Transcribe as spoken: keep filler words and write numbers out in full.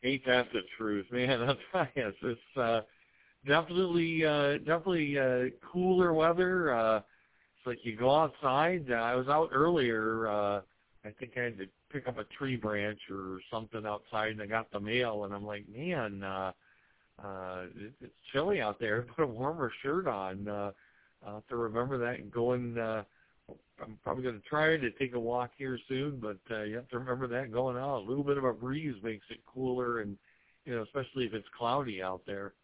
Ain't that the truth, man? I'll tell you, it's, it's uh, definitely, uh, definitely uh, cooler weather. Uh, it's like you go outside. Uh, I was out earlier. Uh, I think I had to pick up a tree branch or something outside, and I got the mail, and I'm like, man, uh, uh, it, it's chilly out there. Put a warmer shirt on. Uh, I'll have to remember that and going. Uh, I'm probably going to try to take a walk here soon, but uh, you have to remember that going out. A little bit of a breeze makes it cooler, and you know, especially if it's cloudy out there.